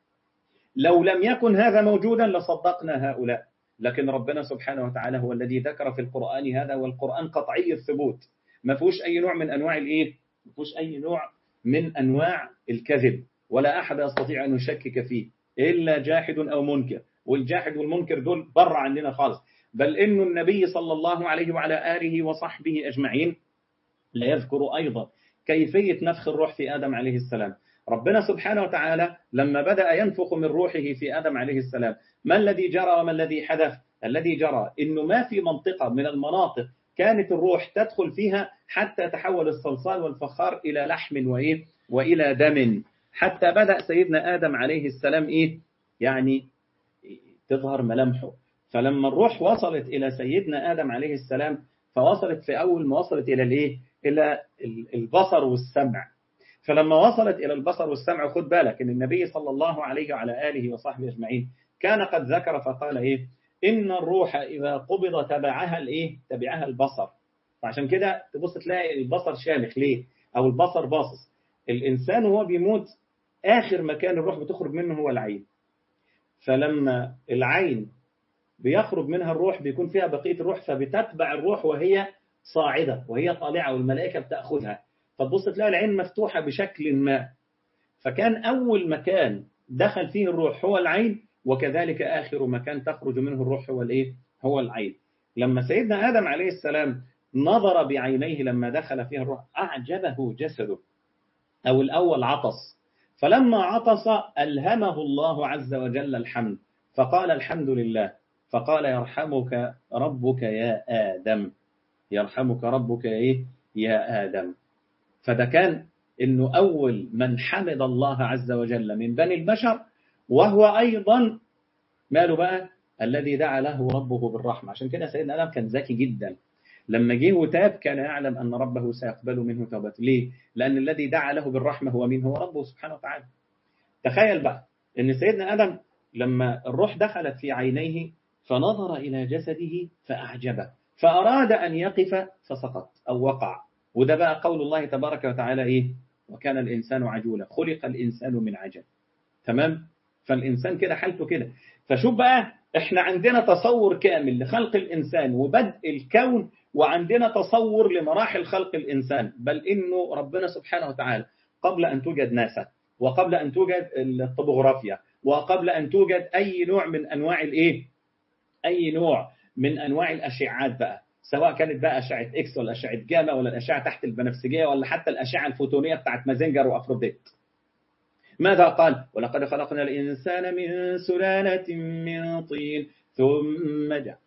Speaker 1: لو لم يكن هذا موجودا لصدقنا هؤلاء، لكن ربنا سبحانه وتعالى هو الذي ذكر في القرآن هذا، والقرآن قطعي الثبوت، ما فيهوش أي نوع من أنواع الإيه؟ ما فيهوش أي نوع من أنواع الكذب، ولا أحد يستطيع أن يشكك فيه إلا جاحد أو منكر، والجاحد والمنكر دول بره عننا خالص. بل إنه النبي صلى الله عليه وعلى آله وصحبه أجمعين لا يذكر أيضا كيفية نفخ الروح في آدم عليه السلام. ربنا سبحانه وتعالى لما بدأ ينفخ من روحه في آدم عليه السلام، ما الذي جرى وما الذي حدث؟ الذي جرى إنه ما في منطقة من المناطق كانت الروح تدخل فيها حتى تحول الصلصال والفخار إلى لحم وإيه؟ وإلى دم، حتى بدأ سيدنا آدم عليه السلام إيه؟ يعني تظهر ملامحه. فلما الروح وصلت إلى سيدنا آدم عليه السلام، فوصلت في أول ما وصلت إلى الإيه؟ إلى البصر والسمع. فلما وصلت إلى البصر والسمع، خد بالك إن النبي صلى الله عليه وعلى آله وصحبه أجمعين كان قد ذكر فقال إيه؟ إن الروح إذا قبض تبعها الإيه؟ تبعها البصر. فعشان كده تبص تلاقي البصر شامخ ليه؟ أو البصر باصص. الإنسان وهو بيموت آخر مكان الروح بتخرج منه هو العين. فلما العين بيخرج منها الروح بيكون فيها بقية الروح، فبتتبع الروح وهي صاعدة وهي طالعة، والملائكة بتأخذها. فتبص تلاقي العين مفتوحة بشكل ما. فكان أول مكان دخل فيه الروح هو العين، وكذلك آخر مكان تخرج منه الروح هو الإيه؟ هو العين. لما سيدنا آدم عليه السلام نظر بعينيه لما دخل فيها الروح أعجبه جسده، أو الأول عطس، فلما عطس ألهمه الله عز وجل الحمد، فقال الحمد لله، فقال يرحمك ربك يا آدم، يرحمك ربك إيه؟ يا آدم. فده كان إنه أول من حمد الله عز وجل من بني البشر، وهو أيضا ماله بقى الذي دعا له ربه بالرحمة. عشان كده سيدنا آدم كان ذكي جدا، لما جه وتاب كان يعلم أن ربه سيقبل منه توبته. ليه؟ لأن الذي دعا له بالرحمة هو مين؟ هو ربه سبحانه وتعالى. تخيل بقى أن سيدنا آدم لما الروح دخلت في عينيه فنظر إلى جسده فأعجبه، فأراد أن يقف فسقط أو وقع. وده بقى قول الله تبارك وتعالى إيه؟ وكان الإنسان عجولا، خلق الإنسان من عجل. تمام؟ فالإنسان كده حالته كده. فشوف بقى إحنا عندنا تصور كامل لخلق الإنسان وبدء الكون، وعندنا تصور لمراحل خلق الإنسان، بل إنه ربنا سبحانه وتعالى قبل أن توجد ناسا، وقبل أن توجد الطبوغرافيا، وقبل أن توجد أي نوع من أنواع الإيه؟ أي نوع من أنواع الأشعات بقى، سواء كانت بقى أشعة إكس ولا أشعة جاما ولا الأشعة تحت البنفسجية ولا حتى الأشعة الفوتونية بتاعت مازنجر وأفروديت، ماذا قال؟ ولقد خلقنا الإنسان من سلالة من طين ثم جاء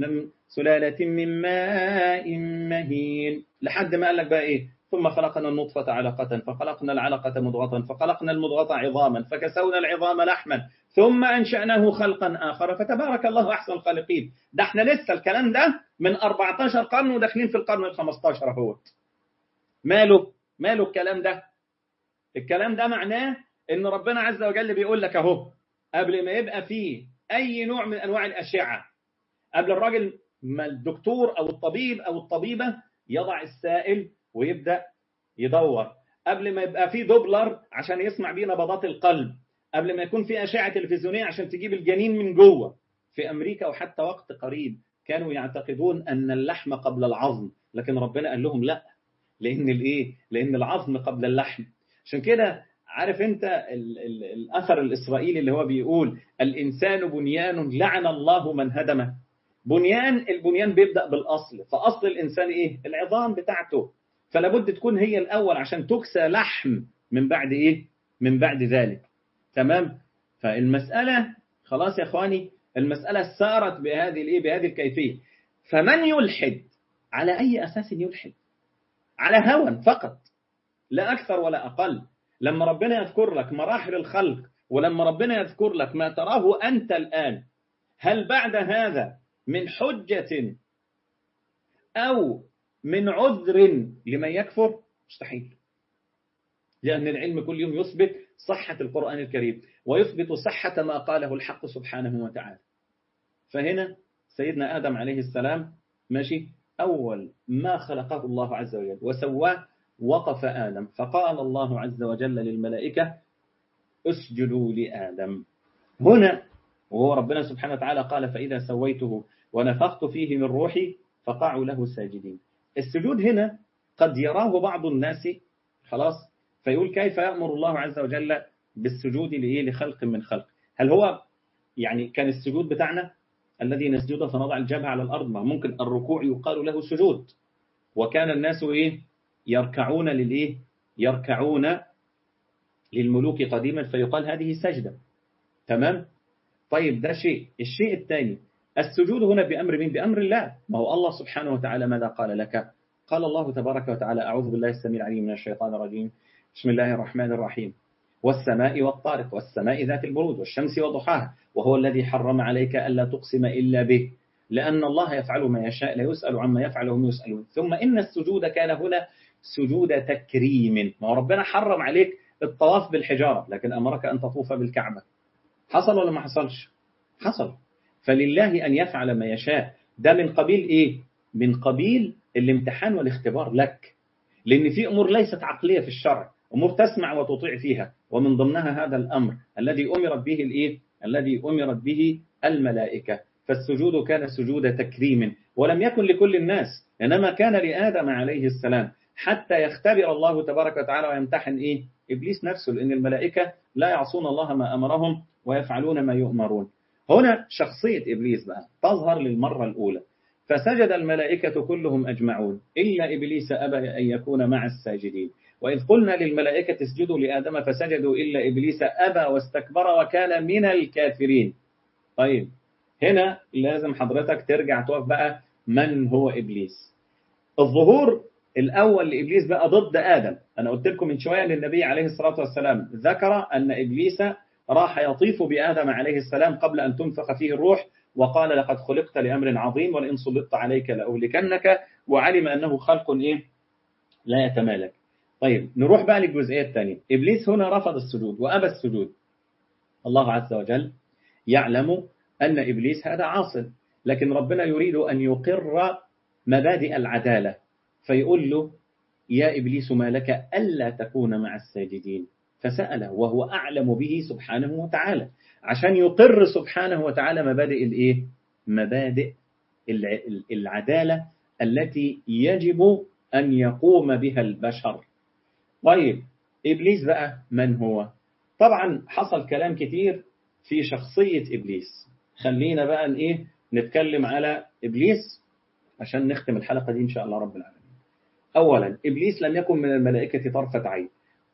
Speaker 1: سلالة من ماء مهين، لحد ما قال لك بقى إيه؟ ثم خلقنا النطفة علقة، فخلقنا العلقة مضغة، فخلقنا المضغة عظاما، فكسونا العظام لحما، ثم أنشأناه خلقا آخر، فتبارك الله أحسن الخالقين. ده احنا لسه الكلام ده من أربعة عشر قرن وداخلين في القرن الخمسة عشر اهو. ماله؟ ماله الكلام ده؟ الكلام ده معناه إن ربنا عز وجل بيقول لك أهو، قبل ما يبقى فيه أي نوع من أنواع الأشعة، قبل الراجل ما الدكتور أو الطبيب أو الطبيبة يضع السائل ويبدأ يدور، قبل ما يبقى فيه دوبلر عشان يسمع بيه نبضات القلب، قبل ما يكون فيه أشعة تلفزيونية عشان تجيب الجنين من جوه. في أمريكا وحتى وقت قريب كانوا يعتقدون أن اللحم قبل العظم، لكن ربنا قال لهم لا، لأن الإيه؟ لأن العظم قبل اللحم. عشان كده عارف أنت ال ال الأثر الإسرائيلي اللي هو بيقول الإنسان بنيان لعن الله من هدمه. بنيان، البنيان بيبدأ بالأصل، فأصل الإنسان إيه؟ العظام بتاعته، فلا بد تكون هي الأول عشان تكسى لحم من بعد إيه؟ من بعد ذلك. تمام؟ فالمسألة خلاص يا إخواني، المسألة سارت بهذه الإيه؟ بهذه الكيفية. فمن يلحد على أي أساس يلحد؟ على هوى فقط، لا أكثر ولا أقل. لما ربنا يذكر لك مراحل الخلق، ولما ربنا يذكر لك ما تراه أنت الآن، هل بعد هذا من حجة أو من عذر لمن يكفر؟ مستحيل، لأن العلم كل يوم يثبت صحة القرآن الكريم ويثبت صحة ما قاله الحق سبحانه وتعالى. فهنا سيدنا آدم عليه السلام ماشي، أول ما خلقه الله عز وجل وسواه وقف آدم، فقال الله عز وجل للملائكة اسجدوا لآدم. هنا وهو ربنا سبحانه وتعالى قال فإذا سويته ونفخت فيه من روحي فقعوا له ساجدين. السجود هنا قد يراه بعض الناس خلاص، فيقول كيف يأمر الله عز وجل بالسجود لخلق من خلق؟ هل هو يعني كان السجود بتاعنا الذي نسجد فنضع الجبهة على الأرض؟ ما ممكن الركوع يقال له سجود، وكان الناس إيه؟ يركعون للإيه؟ يركعون للملوك قديما فيقال هذه سجدة. تمام؟ طيب ده شيء. الشيء الثاني السجود هنا بأمر مين؟ بأمر الله. ما هو الله سبحانه وتعالى ماذا قال لك؟ قال الله تبارك وتعالى أعوذ بالله السميع العليم من الشيطان الرجيم، بسم الله الرحمن الرحيم، والسماء والطارق والسماء ذات البروج والشمس وضحاها، وهو الذي حرم عليك ألا تقسم إلا به لأن الله يفعل ما يشاء لا يسأل عما يفعل وهم يسألون. ثم إن السجود كان هنا سجود تكريم. ما هو ربنا حرم عليك الطواف بالحجارة لكن أمرك أن تطوف بالكعبة. حصل ولا ما حصلش؟ حصل. فلله أن يفعل ما يشاء. ده من قبيل إيه؟ من قبيل الامتحان والاختبار لك، لأن في أمور ليست عقلية في الشرع، أمور تسمع وتطيع فيها، ومن ضمنها هذا الأمر الذي أمرت به الإيه؟ الذي أمرت به الملائكة. فالسجود كان سجود تكريم، ولم يكن لكل الناس، إنما كان لآدم عليه السلام حتى يختبر الله تبارك وتعالى ويمتحن إيه؟ إبليس نفسه، لأن الملائكة لا يعصون الله ما أمرهم ويفعلون ما يؤمرون. هنا شخصية إبليس بقى تظهر للمرة الأولى. فسجد الملائكة كلهم أجمعون إلا إبليس أبى أن يكون مع الساجدين. وإذ قلنا للملائكة اسجدوا لآدم فسجدوا إلا إبليس أبى واستكبر وكان من الكافرين. طيب هنا لازم حضرتك ترجع تقف بقى من هو إبليس. الظهور الأول لإبليس بقى ضد آدم. أنا قلت لكم من شوية للنبي عليه الصلاة والسلام ذكر أن إبليس راح يطيف بآدم عليه السلام قبل أن تنفخ فيه الروح، وقال لقد خلقت لأمر عظيم ولئن سلطت عليك لأهلكنك، وعلم أنه خلق إيه؟ لا يتمالك. طيب نروح بقى للجزئية الثانية. إبليس هنا رفض السجود وأبى السجود. الله عز وجل يعلم أن إبليس هذا عاصٍ، لكن ربنا يريد أن يقر مبادئ العدالة، فيقول له يا إبليس ما لك ألا تكون مع الساجدين، فسأله وهو أعلم به سبحانه وتعالى، عشان يقر سبحانه وتعالى مبادئ الإيه؟ مبادئ العدالة التي يجب أن يقوم بها البشر. طيب إبليس بقى من هو؟ طبعا حصل كلام كتير في شخصية إبليس. خلينا بقى إيه نتكلم على إبليس عشان نختم الحلقة دي إن شاء الله رب العالمين. أولا إبليس لم يكن من الملائكة طرفة عين.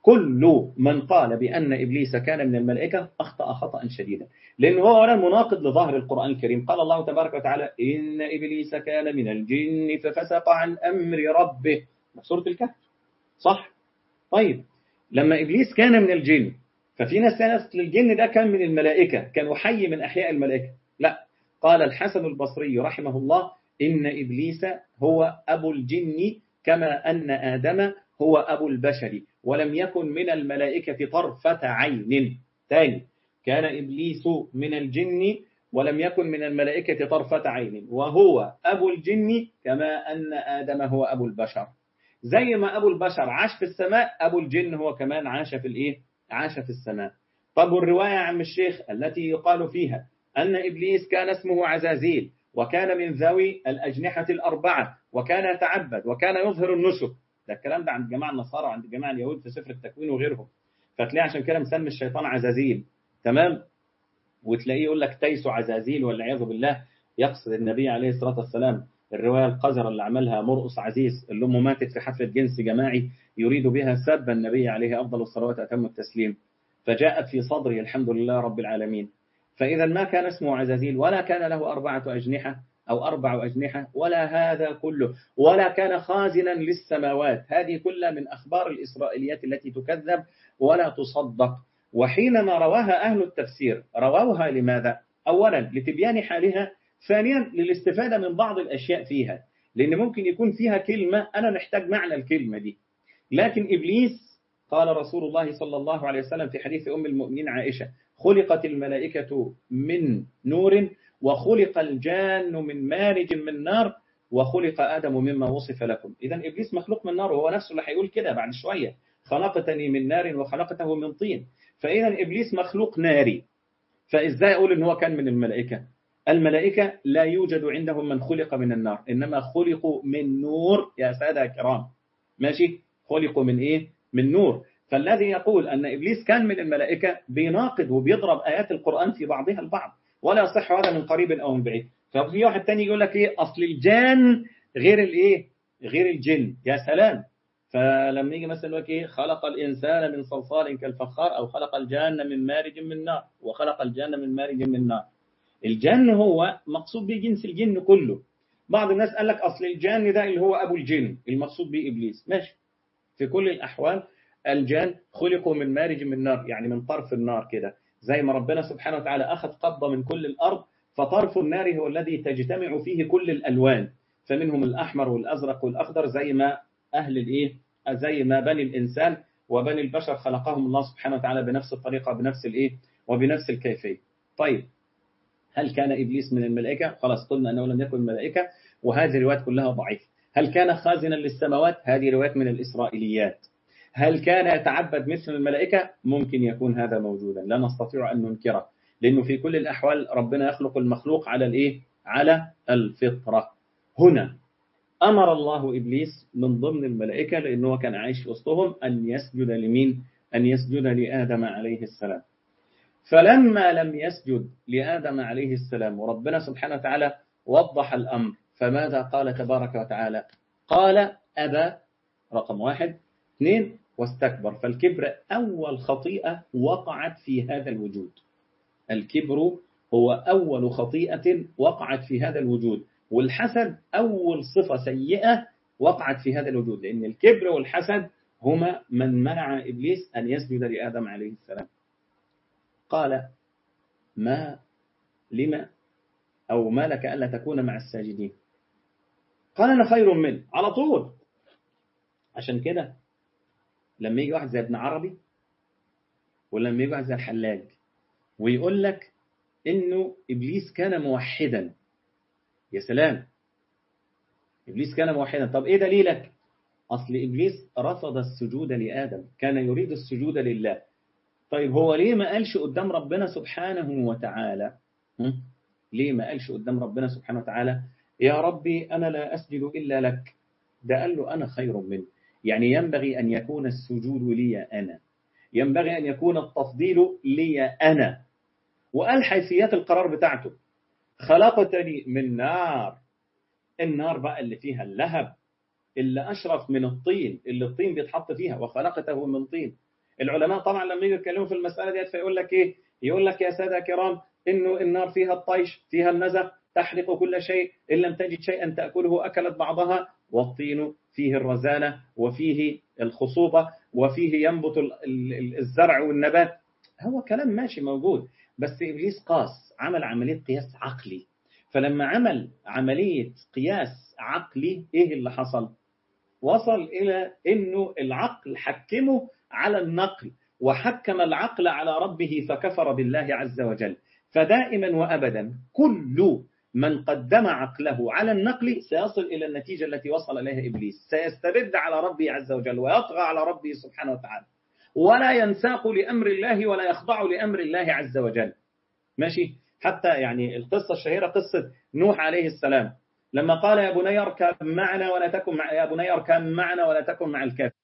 Speaker 1: كل من قال بأن إبليس كان من الملائكة أخطأ خطأ شديدا، لأنه هو أولا مناقض لظاهر القرآن الكريم. قال الله تبارك وتعالى إن إبليس كان من الجن ففسق عن أمر ربه، سورة الكهف، صح؟ طيب لما إبليس كان من الجن، ففي ناس كانت للجن ده كان من الملائكة، كان حي من أحياء الملائكة. لا، قال الحسن البصري رحمه الله إن إبليس هو أبو الجن كما أن آدم هو أبو البشر، ولم يكن من الملائكة طرفة عين. تاني، كان إبليس من الجن ولم يكن من الملائكة طرفة عين، وهو أبو الجن كما أن آدم هو أبو البشر. زي ما أبو البشر عاش في السماء، أبو الجن هو كمان عاش في الإيه؟ عاش في السماء. طب والرواية يا عم الشيخ التي يقال فيها أن إبليس كان اسمه عزازيل وكان من ذوي الأجنحة الأربعة وكان يتعبد وكان يظهر النسك، ده الكلام ده عند جماعة النصارى وعند جماعة اليهود في سفر التكوين وغيرهم، فتلاقيه عشان كده مسمي الشيطان عزازيل، تمام؟ وتلاقيه يقول لك تيس عزازيل والعياذ بالله، يقصد النبي عليه الصلاة والسلام الرواية القذرة اللي عملها مرقس عزيز اللي أمه ماتت في حفلة جنس جماعي يريد بها سب النبي عليه أفضل الصلوات وأتم التسليم، فجاءت في صدره الحمد لله رب العالمين. فإذا ما كان اسمه عزازيل ولا كان له أربعة أجنحة أو أربع أجنحة ولا هذا كله، ولا كان خازنا للسماوات، هذه كلها من أخبار الإسرائيليات التي تكذب ولا تصدق. وحينما رواها أهل التفسير رواوها لماذا؟ أولا لتبيان حالها، ثانيا للاستفادة من بعض الأشياء فيها، لأن ممكن يكون فيها كلمة أنا نحتاج معنى الكلمة دي. لكن إبليس قال رسول الله صلى الله عليه وسلم في حديث أم المؤمنين عائشة خلقت الملائكة من نور وخلق الجان من مارج من نار وخلق آدم مما وصف لكم. إذن إبليس مخلوق من نار، وهو نفسه اللي هيقول كده بعد شوية خلقتني من نار وخلقته من طين. فإذا إبليس مخلوق ناري، فإزاي أقول إن هو كان من الملائكة؟ الملائكة لا يوجد عندهم من خلق من النار، إنما خلقوا من نور يا سادة كرام، ماشي؟ خلقوا من إيه؟ من نور. فالذي يقول أن إبليس كان من الملائكة بيناقض وبيضرب آيات القرآن في بعضها البعض، ولا يصح هذا من قريب أو من بعيد. ففي واحد تاني يقول لك إيه؟ أصل الجان غير الإيه؟ غير الجن. يا سلام. فلما يجي مثلا يقول لك إيه؟ خلق الإنسان من صلصال كالفخار أو خلق الجان من مارج من نار وخلق الجان من مارج من نار. الجن هو مقصود به جنس الجن كله. بعض الناس قال لك أصل الجان ده اللي هو أبو الجن المقصود به إبليس، ماشي. في كل الأحوال الجان خلقوا من مارج من نار، يعني من طرف النار كده، زي ما ربنا سبحانه وتعالى أخذ قبضة من كل الأرض، فطرف النار هو الذي تجتمع فيه كل الألوان، فمنهم الأحمر والأزرق والأخضر زي ما أهل الإيه زي ما بني الإنسان وبني البشر خلقهم الله سبحانه وتعالى بنفس الطريقة بنفس الإيه وبنفس الكيفية. طيب هل كان إبليس من الملائكة؟ خلاص قلنا أنه لم يكن ملائكة، وهذه الروايات كلها ضعيفة. هل كان خازنا للسماوات؟ هذه روايات من الإسرائيليات. هل كان يتعبد مثل الملائكة؟ ممكن يكون هذا موجودا، لا نستطيع أن ننكره، لأنه في كل الأحوال ربنا يخلق المخلوق على الإيه؟ على الفطرة. هنا أمر الله إبليس من ضمن الملائكة لأنه كان عايش وسطهم أن يسجد لمين؟ أن يسجد لآدم عليه السلام. فلما لم يسجد لآدم عليه السلام وربنا سبحانه وتعالى وضح الأمر، فماذا قال تبارك وتعالى؟ قال أبى رقم واحد، اثنين واستكبر. فالكبر أول خطيئة وقعت في هذا الوجود. الكبر هو أول خطيئة وقعت في هذا الوجود، والحسد أول صفة سيئة وقعت في هذا الوجود، لأن الكبر والحسد هما من منع إبليس أن يسجد لآدم عليه السلام. قال ما لما أو ما لك ألا تكون مع الساجدين؟ قال أنا خير منه على طول. عشان كده لما يجي واحد زي ابن عربي ولما يجي واحد زي الحلاج ويقول لك إنه إبليس كان موحدا، يا سلام، إبليس كان موحدا، طب إيه دليلك؟ أصل إبليس رفض السجود لآدم، كان يريد السجود لله. طيب هو ليه ما قالش قدام ربنا سبحانه وتعالى؟ ليه ما قالش قدام ربنا سبحانه وتعالى يا ربي أنا لا أسجد إلا لك؟ ده قال له أنا خير منه. يعني ينبغي أن يكون السجود لي أنا، ينبغي أن يكون التفضيل لي أنا. وقال حيثيات القرار بتاعته: خلقتني من نار، النار بقى اللي فيها اللهب اللي أشرف من الطين، اللي الطين بيتحط فيها، وخلقته من طين. العلماء طبعا لما يجوا يتكلموا في المسألة دي فيقول لك إيه؟ يقول لك يا سادة كرام إنه النار فيها الطيش، فيها النزق، تحرق كل شيء، إن لم تجد شيئا تأكله أكلت بعضها، والطين فيه الرزانة وفيه الخصوبة وفيه ينبت الزرع والنبات. هو كلام ماشي موجود، بس إبليس قاس، عمل عملية قياس عقلي. فلما عمل عملية قياس عقلي إيه اللي حصل؟ وصل إلى إنه العقل حكمه على النقل، وحكم العقل على ربه فكفر بالله عز وجل. فدائما وأبدا كل من قدم عقله على النقل سيصل إلى النتيجة التي وصل إليها إبليس، سيستبد على ربه عز وجل ويطغى على ربه سبحانه وتعالى، ولا ينساق لأمر الله ولا يخضع لأمر الله عز وجل. ماشي؟ حتى يعني القصة الشهيرة قصة نوح عليه السلام لما قال يا بني اركب معنا ولا تكن مع يا بني اركب معنا ولا تكن مع الكافرين.